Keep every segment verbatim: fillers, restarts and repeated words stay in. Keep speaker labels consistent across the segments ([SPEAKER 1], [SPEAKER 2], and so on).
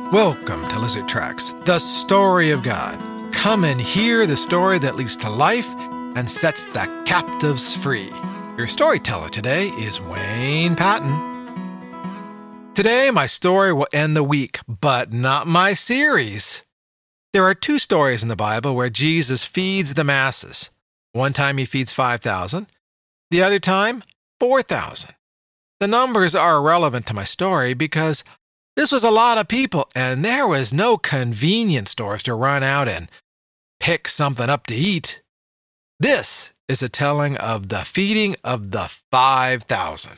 [SPEAKER 1] Welcome to Lizard Tracks, the story of God. Come and hear the story that leads to life and sets the captives free. Your storyteller today is Wayne Patton. Today, my story will end the week, but not my series. There are two stories in the Bible where Jesus feeds the masses. One time he feeds five thousand, the other time, four thousand. The numbers are irrelevant to my story because this was a lot of people, and there was no convenience stores to run out and pick something up to eat. This is a telling of the feeding of the five thousand.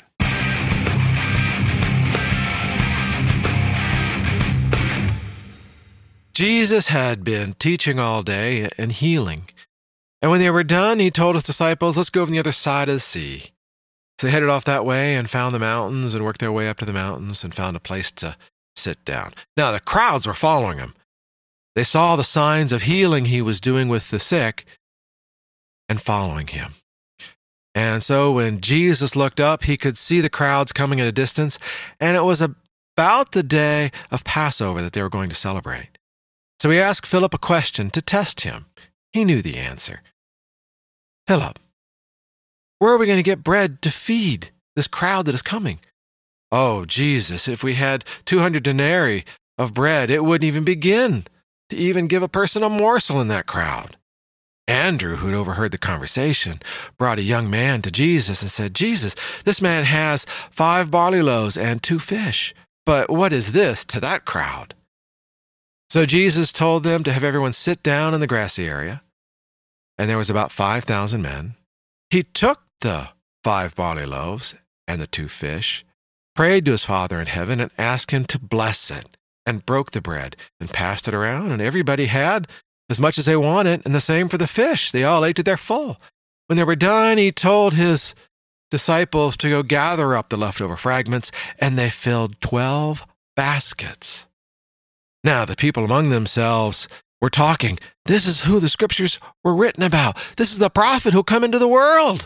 [SPEAKER 1] Jesus had been teaching all day and healing. And when they were done, he told his disciples, let's go over the other side of the sea. So they headed off that way and found the mountains and worked their way up to the mountains and found a place to sit down. Now, the crowds were following him. They saw the signs of healing he was doing with the sick and following him. And so when Jesus looked up, he could see the crowds coming at a distance, and it was about the day of Passover that they were going to celebrate. So he asked Philip a question to test him. He knew the answer. Philip, where are we going to get bread to feed this crowd that is coming? Oh, Jesus, if we had two hundred denarii of bread, it wouldn't even begin to even give a person a morsel in that crowd. Andrew, who had overheard the conversation, brought a young man to Jesus and said, Jesus, this man has five barley loaves and two fish, but what is this to that crowd? So Jesus told them to have everyone sit down in the grassy area, and there was about five thousand men. He took the five barley loaves and the two fish, prayed to his Father in heaven, and asked him to bless it, and broke the bread and passed it around, and everybody had as much as they wanted, and the same for the fish. They all ate to their full. When they were done, he told his disciples to go gather up the leftover fragments, and they filled twelve baskets. Now the people among themselves were talking, this is who the scriptures were written about. This is the prophet who'll come into the world.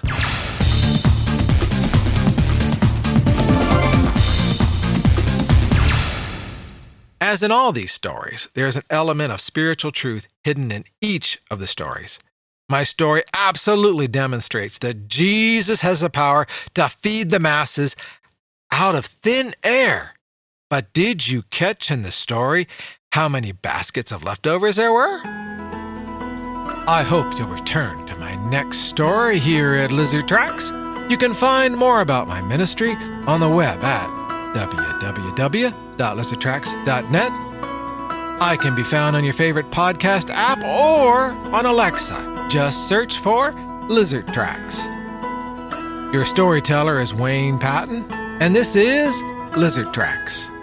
[SPEAKER 1] As in all these stories, there is an element of spiritual truth hidden in each of the stories. My story absolutely demonstrates that Jesus has the power to feed the masses out of thin air. But did you catch in the story how many baskets of leftovers there were? I hope you'll return to my next story here at Lizard Tracks. You can find more about my ministry on the web at w w w dot lizard tracks dot net. I can be found on your favorite podcast app or on Alexa. Just search for Lizard Tracks. Your storyteller is Wayne Patton, and this is Lizard Tracks.